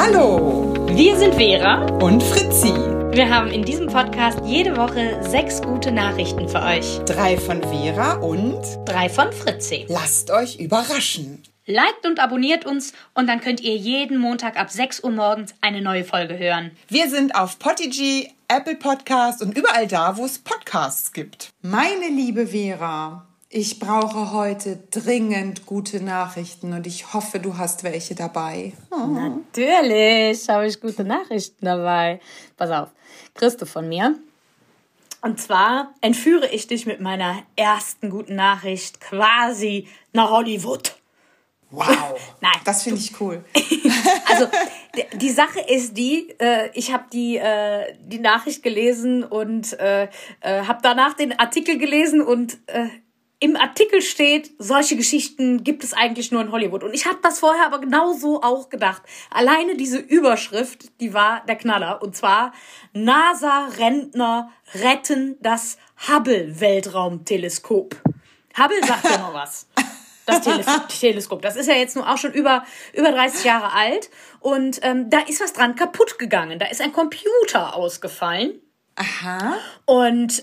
Hallo, wir sind Vera und Fritzi. Wir haben in diesem Podcast jede Woche 6 gute Nachrichten für euch. 3 von Vera und 3 von Fritzi. Lasst euch überraschen. Liked und abonniert uns und dann könnt ihr jeden Montag ab 6 Uhr morgens eine neue Folge hören. Wir sind auf Podigy, Apple Podcast und überall da, wo es Podcasts gibt. Meine liebe Vera, ich brauche heute dringend gute Nachrichten und ich hoffe, du hast welche dabei. Natürlich habe ich gute Nachrichten dabei. Pass auf, kriegst du von mir. Und zwar entführe ich dich mit meiner ersten guten Nachricht quasi nach Hollywood. Wow, Nein, das finde ich cool. Also die Sache ist ich habe die Nachricht gelesen und habe danach den Artikel gelesen und im Artikel steht, solche Geschichten gibt es eigentlich nur in Hollywood. Und ich habe das vorher aber genauso auch gedacht. Alleine diese Überschrift, die war der Knaller. Und zwar, NASA-Rentner retten das Hubble-Weltraumteleskop. Hubble sagt ja noch was. Das Teleskop. Das ist ja jetzt nur auch schon über 30 Jahre alt. Und da ist was dran kaputt gegangen. Da ist ein Computer ausgefallen. Aha. Und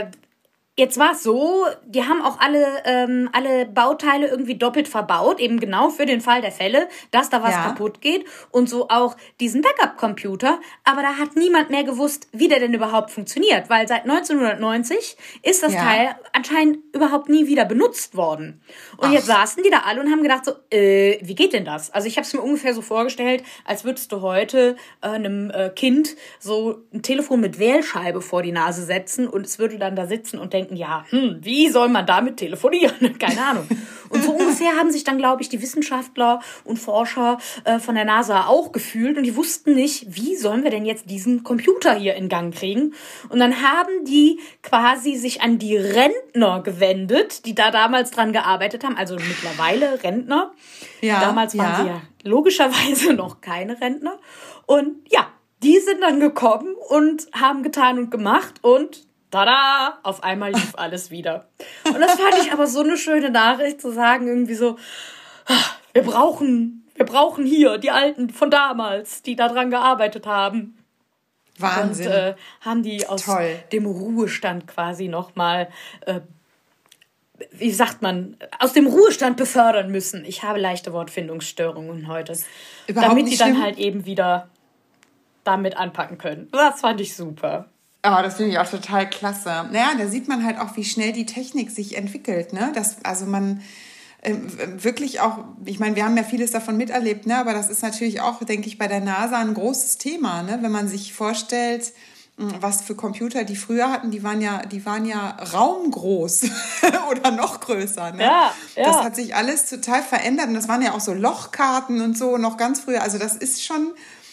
jetzt war es so, die haben auch alle Bauteile irgendwie doppelt verbaut, eben genau für den Fall der Fälle, dass da was kaputt geht. Und so auch diesen Backup-Computer. Aber da hat niemand mehr gewusst, wie der denn überhaupt funktioniert. Weil seit 1990 ist das Teil anscheinend überhaupt nie wieder benutzt worden. Und jetzt saßen die da alle und haben gedacht so, wie geht denn das? Also ich habe es mir ungefähr so vorgestellt, als würdest du heute einem Kind so ein Telefon mit Wählscheibe vor die Nase setzen und es würde dann da sitzen und denken, ja, wie soll man damit telefonieren? Keine Ahnung. Und so ungefähr haben sich dann, glaube ich, die Wissenschaftler und Forscher von der NASA auch gefühlt und die wussten nicht, wie sollen wir denn jetzt diesen Computer hier in Gang kriegen? Und dann haben die quasi sich an die Rentner gewendet, die da damals dran gearbeitet haben, also mittlerweile Rentner. Ja, damals waren sie ja logischerweise noch keine Rentner. Und ja, die sind dann gekommen und haben getan und gemacht und tada, auf einmal lief alles wieder. Und das fand ich aber so eine schöne Nachricht, zu sagen irgendwie so, wir brauchen hier die Alten von damals, die da dran gearbeitet haben. Wahnsinn. Und haben die aus dem Ruhestand quasi nochmal, wie sagt man, aus dem Ruhestand befördern müssen. Ich habe leichte Wortfindungsstörungen heute. Überhaupt damit nicht die dann schlimm. halt eben wieder damit anpacken können. Das fand ich super. Aber das finde ich auch total klasse. Naja, da sieht man halt auch, wie schnell die Technik sich entwickelt. Ne? Also man wirklich auch, ich meine, wir haben ja vieles davon miterlebt, ne? Aber das ist natürlich auch, denke ich, bei der NASA ein großes Thema. Ne? Wenn man sich vorstellt, was für Computer die früher hatten, die waren ja raumgroß oder noch größer. Ne? Ja. Das hat sich alles total verändert. Und das waren ja auch so Lochkarten und so noch ganz früher. Also das ist schon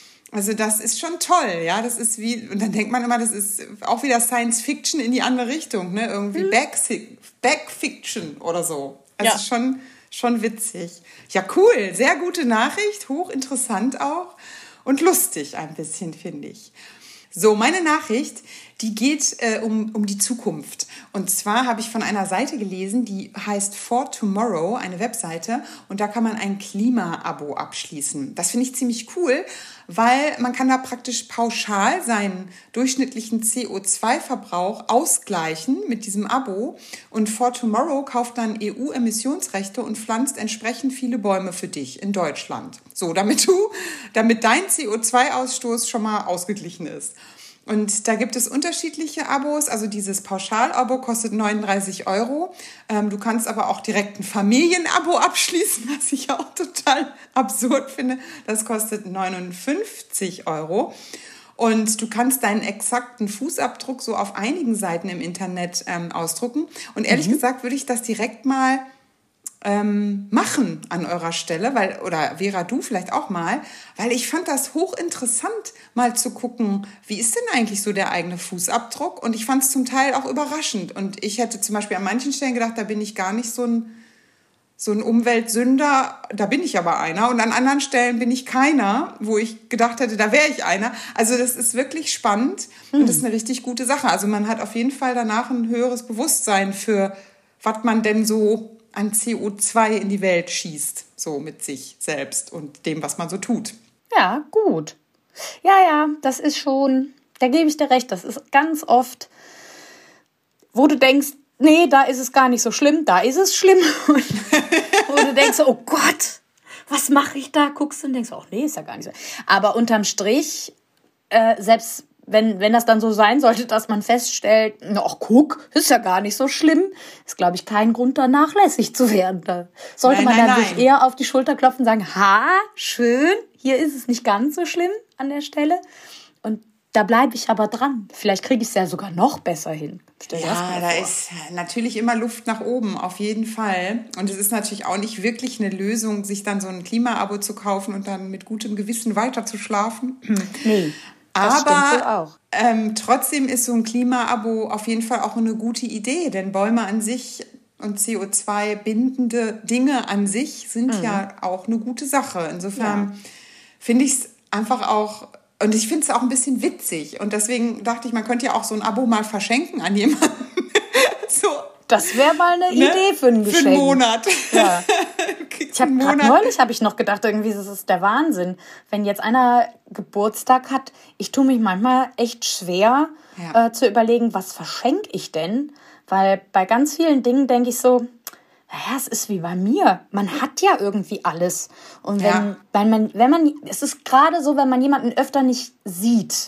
toll, ja. Das ist wie, und dann denkt man immer, das ist auch wieder Science Fiction in die andere Richtung, ne? Irgendwie Backfiction oder so. Also schon witzig. Ja, cool. Sehr gute Nachricht. Hochinteressant auch. Und lustig ein bisschen, finde ich. So, meine Nachricht, die geht um die Zukunft. Und zwar habe ich von einer Seite gelesen, die heißt For Tomorrow, eine Webseite. Und da kann man ein Klima-Abo abschließen. Das finde ich ziemlich cool, weil man kann da praktisch pauschal seinen durchschnittlichen CO2-Verbrauch ausgleichen mit diesem Abo. Und For Tomorrow kauft dann EU-Emissionsrechte und pflanzt entsprechend viele Bäume für dich in Deutschland. So, damit dein CO2-Ausstoß schon mal ausgeglichen ist. Und da gibt es unterschiedliche Abos, also dieses Pauschal-Abo kostet 39 Euro. Du kannst aber auch direkt ein Familienabo abschließen, was ich auch total absurd finde. Das kostet 59 Euro. Und du kannst deinen exakten Fußabdruck so auf einigen Seiten im Internet ausdrucken. Und ehrlich gesagt würde ich das direkt mal machen an eurer Stelle, oder Vera, du vielleicht auch mal, weil ich fand das hochinteressant, mal zu gucken, wie ist denn eigentlich so der eigene Fußabdruck? Und ich fand es zum Teil auch überraschend. Und ich hätte zum Beispiel an manchen Stellen gedacht, da bin ich gar nicht so ein Umweltsünder, da bin ich aber einer. Und an anderen Stellen bin ich keiner, wo ich gedacht hätte, da wäre ich einer. Also das ist wirklich spannend und das ist eine richtig gute Sache. Also man hat auf jeden Fall danach ein höheres Bewusstsein für, was man denn so an CO2 in die Welt schießt, so mit sich selbst und dem, was man so tut. Ja, gut. Ja, das ist schon, da gebe ich dir recht, das ist ganz oft, wo du denkst, nee, da ist es gar nicht so schlimm, da ist es schlimm. Und wo du denkst, oh Gott, was mache ich da? Guckst du und denkst, ach nee, ist ja gar nicht so. Aber unterm Strich, selbst wenn das dann so sein sollte, dass man feststellt, ach guck, ist ja gar nicht so schlimm, ist, glaube ich, kein Grund, da nachlässig zu werden. Da sollte man dann sich eher auf die Schulter klopfen und sagen, schön, hier ist es nicht ganz so schlimm an der Stelle. Und da bleibe ich aber dran. Vielleicht kriege ich es ja sogar noch besser hin. Ja, da ist natürlich immer Luft nach oben, auf jeden Fall. Und es ist natürlich auch nicht wirklich eine Lösung, sich dann so ein Klima-Abo zu kaufen und dann mit gutem Gewissen weiter zu schlafen. Nee. Das stimmt wohl auch. Trotzdem ist so ein Klima-Abo auf jeden Fall auch eine gute Idee, denn Bäume an sich und CO2-bindende Dinge an sich sind ja auch eine gute Sache. Insofern finde ich es einfach auch, und ich finde es auch ein bisschen witzig. Und deswegen dachte ich, man könnte ja auch so ein Abo mal verschenken an jemanden. So. Das wäre mal eine Idee für ein Geschenk. Für einen Monat. Ja. Neulich habe ich noch gedacht, irgendwie, das ist der Wahnsinn. Wenn jetzt einer Geburtstag hat, ich tue mich manchmal echt schwer zu überlegen, was verschenke ich denn? Weil bei ganz vielen Dingen denke ich so, naja, es ist wie bei mir. Man hat ja irgendwie alles. Und es ist gerade so, wenn man jemanden öfter nicht sieht.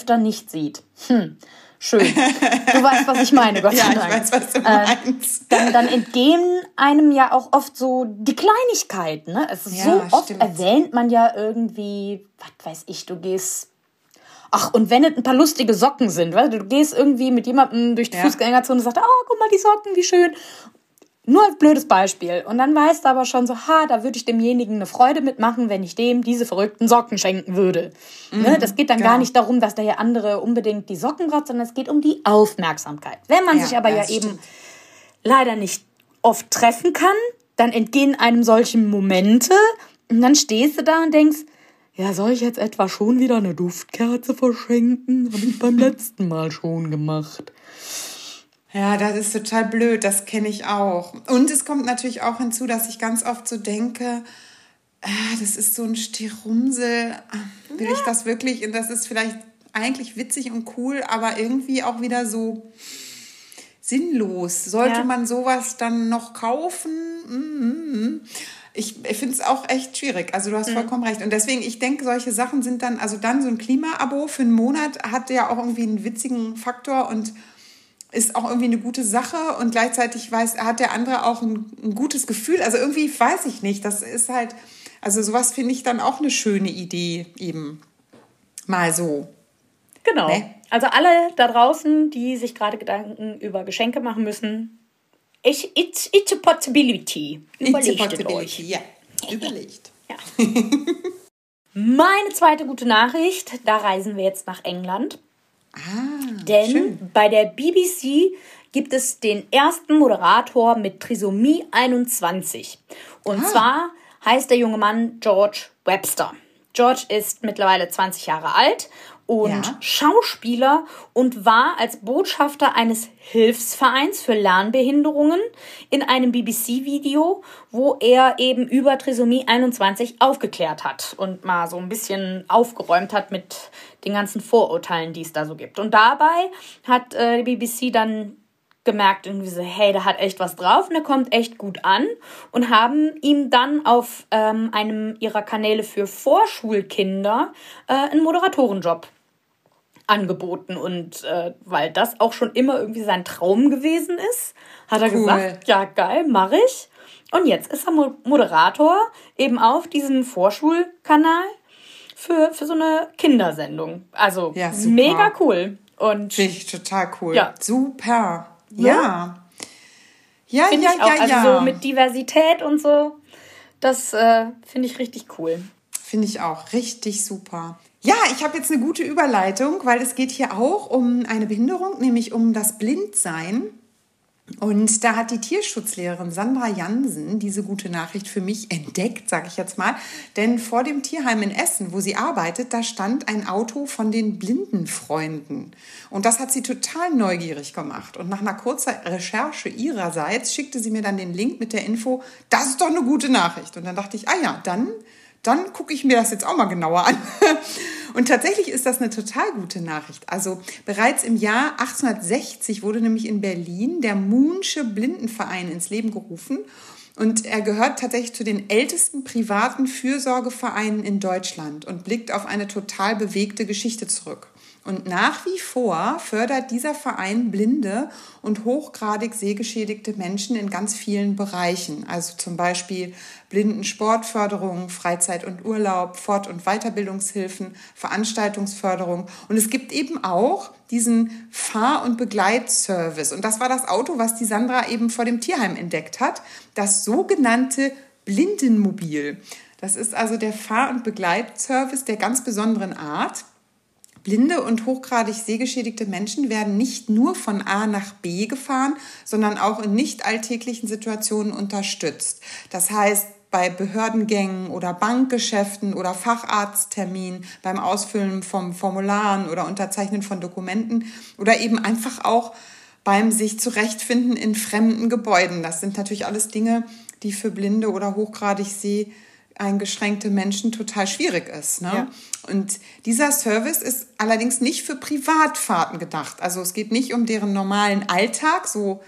Schön. Du weißt, was ich meine, Gott sei Dank. Ja, ich weiß, was du meinst. Dann entgehen einem ja auch oft so die Kleinigkeiten. Ne? Also so oft erwähnt man ja irgendwie, was weiß ich, du gehst... Ach, und wenn es ein paar lustige Socken sind, weißt du gehst irgendwie mit jemandem durch die Fußgängerzone und sagst, oh, guck mal, die Socken, wie schön. Nur als blödes Beispiel. Und dann weißt du aber schon so, da würde ich demjenigen eine Freude mitmachen, wenn ich dem diese verrückten Socken schenken würde. Ne? Das geht dann gar nicht darum, dass der andere unbedingt die Socken braucht, sondern es geht um die Aufmerksamkeit. Wenn man sich aber eben leider nicht oft treffen kann, dann entgehen einem solche Momente und dann stehst du da und denkst, ja, soll ich jetzt etwa schon wieder eine Duftkerze verschenken? Habe ich beim letzten Mal schon gemacht. Ja, das ist total blöd, das kenne ich auch. Und es kommt natürlich auch hinzu, dass ich ganz oft so denke, das ist so ein Stirumsel, will ich das wirklich? Und das ist vielleicht eigentlich witzig und cool, aber irgendwie auch wieder so sinnlos. Sollte man sowas dann noch kaufen? Ich finde es auch echt schwierig. Also du hast vollkommen recht. Und deswegen, ich denke, solche Sachen sind dann, also dann so ein Klima-Abo für einen Monat hat ja auch irgendwie einen witzigen Faktor und ist auch irgendwie eine gute Sache und gleichzeitig hat der andere auch ein gutes Gefühl. Also irgendwie weiß ich nicht, das ist halt, also sowas finde ich dann auch eine schöne Idee eben. Mal so. Genau. Ne? Also alle da draußen, die sich gerade Gedanken über Geschenke machen müssen, it's a possibility. Überlegt euch. Ja, überlegt. Ja. Meine zweite gute Nachricht, da reisen wir jetzt nach England. Denn schön. Bei der BBC gibt es den ersten Moderator mit Trisomie 21. Und zwar heißt der junge Mann George Webster. George ist mittlerweile 20 Jahre alt und Schauspieler und war als Botschafter eines Hilfsvereins für Lernbehinderungen in einem BBC-Video, wo er eben über Trisomie 21 aufgeklärt hat und mal so ein bisschen aufgeräumt hat mit den ganzen Vorurteilen, die es da so gibt. Und dabei hat die BBC dann gemerkt, irgendwie so, hey, der hat echt was drauf und der kommt echt gut an und haben ihm dann auf einem ihrer Kanäle für Vorschulkinder einen Moderatorenjob angeboten. Und weil das auch schon immer irgendwie sein Traum gewesen ist, hat er gesagt, ja geil, mache ich. Und jetzt ist er Moderator eben auf diesem Vorschulkanal für so eine Kindersendung. Also mega cool. Finde ich total cool. Ja. Super. Ja. Finde ich auch. Also so mit Diversität und so, das finde ich richtig cool. Finde ich auch. Richtig super. Ja, ich habe jetzt eine gute Überleitung, weil es geht hier auch um eine Behinderung, nämlich um das Blindsein. Und da hat die Tierschutzlehrerin Sandra Jansen diese gute Nachricht für mich entdeckt, sage ich jetzt mal. Denn vor dem Tierheim in Essen, wo sie arbeitet, da stand ein Auto von den Blindenfreunden. Und das hat sie total neugierig gemacht. Und nach einer kurzen Recherche ihrerseits schickte sie mir dann den Link mit der Info, das ist doch eine gute Nachricht. Und dann dachte ich, dann dann gucke ich mir das jetzt auch mal genauer an. Und tatsächlich ist das eine total gute Nachricht. Also bereits im Jahr 1860 wurde nämlich in Berlin der Moonsche Blindenverein ins Leben gerufen. Und er gehört tatsächlich zu den ältesten privaten Fürsorgevereinen in Deutschland und blickt auf eine total bewegte Geschichte zurück. Und nach wie vor fördert dieser Verein blinde und hochgradig sehgeschädigte Menschen in ganz vielen Bereichen. Also zum Beispiel Blindensportförderung, Freizeit und Urlaub, Fort- und Weiterbildungshilfen, Veranstaltungsförderung. Und es gibt eben auch diesen Fahr- und Begleitservice. Und das war das Auto, was die Sandra eben vor dem Tierheim entdeckt hat. Das sogenannte Blindenmobil. Das ist also der Fahr- und Begleitservice der ganz besonderen Art. Blinde und hochgradig sehgeschädigte Menschen werden nicht nur von A nach B gefahren, sondern auch in nicht alltäglichen Situationen unterstützt. Das heißt, bei Behördengängen oder Bankgeschäften oder Facharztterminen, beim Ausfüllen von Formularen oder Unterzeichnen von Dokumenten oder eben einfach auch beim sich zurechtfinden in fremden Gebäuden. Das sind natürlich alles Dinge, die für blinde oder hochgradig eingeschränkte Menschen total schwierig ist. Ne? Ja. Und dieser Service ist allerdings nicht für Privatfahrten gedacht. Also es geht nicht um deren normalen Alltag, so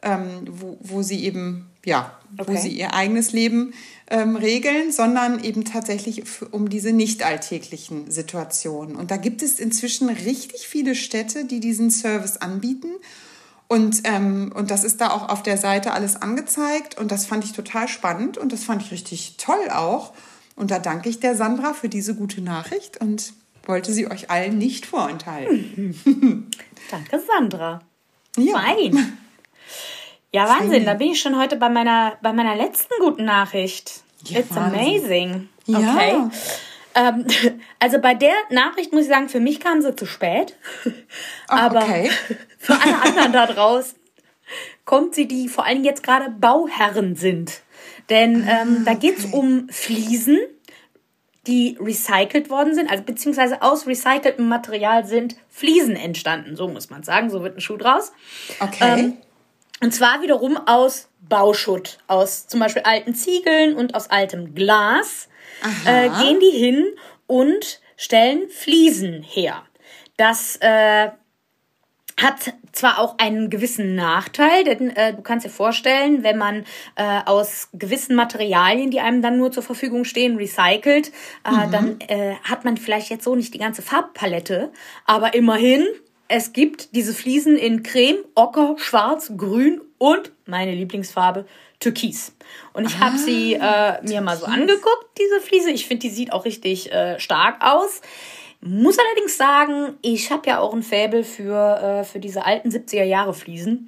wo sie eben wo sie ihr eigenes Leben regeln, sondern eben tatsächlich um diese nicht alltäglichen Situationen. Und da gibt es inzwischen richtig viele Städte, die diesen Service anbieten. Und das ist da auch auf der Seite alles angezeigt. Und das fand ich total spannend und das fand ich richtig toll auch. Und da danke ich der Sandra für diese gute Nachricht und wollte sie euch allen nicht vorenthalten. Danke, Sandra. Ja. Fein. Ja, Wahnsinn. Fein. Da bin ich schon heute bei meiner letzten guten Nachricht. Ja, It's Wahnsinn. Amazing. Okay. Ja. Also bei der Nachricht muss ich sagen, für mich kam sie zu spät. Aber für alle anderen da draußen kommt sie, die vor allem jetzt gerade Bauherren sind. Denn da geht es um Fliesen, die recycelt worden sind, also beziehungsweise aus recyceltem Material sind Fliesen entstanden. So muss man sagen, so wird ein Schuh draus. Okay. Und zwar wiederum aus Bauschutt, aus zum Beispiel alten Ziegeln und aus altem Glas. Gehen die hin und stellen Fliesen her. Das hat zwar auch einen gewissen Nachteil, denn du kannst dir vorstellen, wenn man aus gewissen Materialien, die einem dann nur zur Verfügung stehen, recycelt, dann hat man vielleicht jetzt so nicht die ganze Farbpalette, aber immerhin, es gibt diese Fliesen in Creme, Ocker, Schwarz, Grün und meine Lieblingsfarbe, Türkis. Und ich habe sie mir mal so angeguckt, diese Fliese. Ich finde, die sieht auch richtig stark aus. Muss allerdings sagen, ich habe ja auch ein Faible für diese alten 70er-Jahre-Fliesen.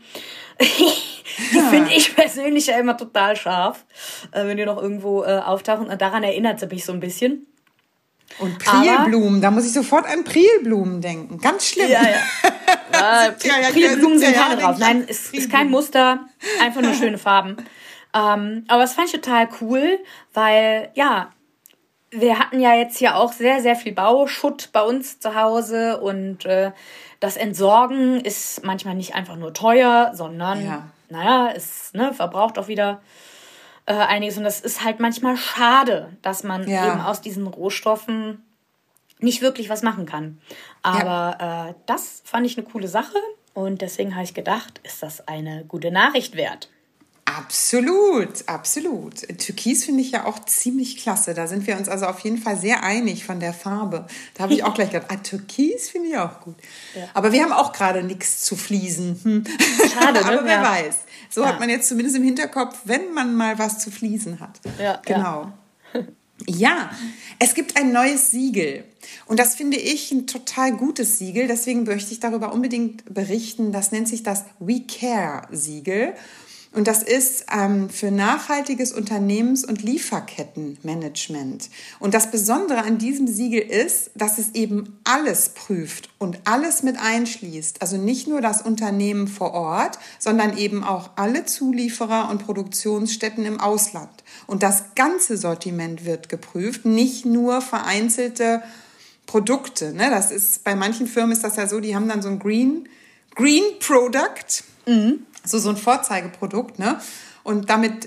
Die finde ich persönlich ja immer total scharf, wenn die noch irgendwo auftauchen. Und daran erinnert sie mich so ein bisschen. Und Prilblumen, da muss ich sofort an Prilblumen denken. Ganz schlimm. Ja. Prilblumen sind keine drauf. Nein, es ist kein Muster, einfach nur schöne Farben. Aber das fand ich total cool, weil, ja, wir hatten ja jetzt hier auch sehr, sehr viel Bauschutt bei uns zu Hause und das Entsorgen ist manchmal nicht einfach nur teuer, sondern, es verbraucht auch wieder einiges. Und das ist halt manchmal schade, dass man eben aus diesen Rohstoffen nicht wirklich was machen kann. Aber das fand ich eine coole Sache und deswegen habe ich gedacht, ist das eine gute Nachricht wert. Absolut, absolut. Türkis finde ich ja auch ziemlich klasse. Da sind wir uns also auf jeden Fall sehr einig von der Farbe. Da habe ich auch gleich gedacht, Türkis finde ich auch gut. Ja. Aber wir haben auch gerade nichts zu Fliesen. Schade, ne? Aber wer weiß. So hat man jetzt zumindest im Hinterkopf, wenn man mal was zu Fliesen hat. Ja, genau. Ja, es gibt ein neues Siegel. Und das finde ich ein total gutes Siegel. Deswegen möchte ich darüber unbedingt berichten. Das nennt sich das We Care Siegel. Und das ist für nachhaltiges Unternehmens- und Lieferkettenmanagement. Und das Besondere an diesem Siegel ist, dass es eben alles prüft und alles mit einschließt. Also nicht nur das Unternehmen vor Ort, sondern eben auch alle Zulieferer und Produktionsstätten im Ausland. Und das ganze Sortiment wird geprüft, nicht nur vereinzelte Produkte. Ne? Das ist, bei manchen Firmen ist das ja so, die haben dann so ein Green Product. Mhm. So ein Vorzeigeprodukt, ne? Und damit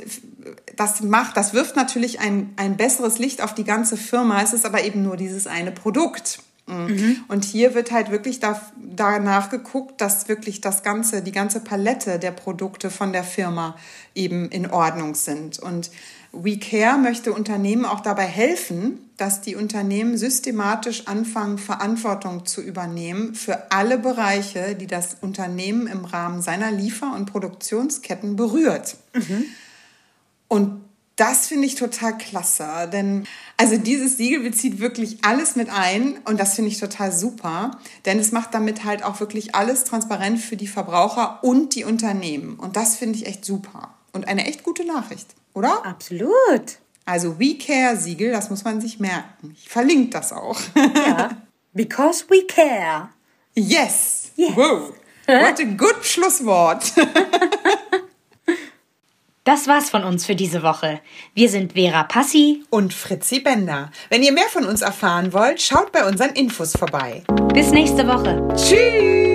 das wirft natürlich ein besseres Licht auf die ganze Firma. Es ist aber eben nur dieses eine Produkt. Und hier wird halt wirklich danach geguckt, dass wirklich die ganze Palette der Produkte von der Firma eben in Ordnung sind. Und We Care möchte Unternehmen auch dabei helfen, dass die Unternehmen systematisch anfangen, Verantwortung zu übernehmen für alle Bereiche, die das Unternehmen im Rahmen seiner Liefer- und Produktionsketten berührt. Und das finde ich total klasse, denn also dieses Siegel bezieht wirklich alles mit ein und das finde ich total super, denn es macht damit halt auch wirklich alles transparent für die Verbraucher und die Unternehmen und das finde ich echt super und eine echt gute Nachricht, oder? Absolut. Also We Care Siegel, das muss man sich merken. Ich verlinke das auch. Ja, because we care. Yes. Yes. Wow. What a good Schlusswort. Das war's von uns für diese Woche. Wir sind Vera Passi und Fritzi Bender. Wenn ihr mehr von uns erfahren wollt, schaut bei unseren Infos vorbei. Bis nächste Woche. Tschüss.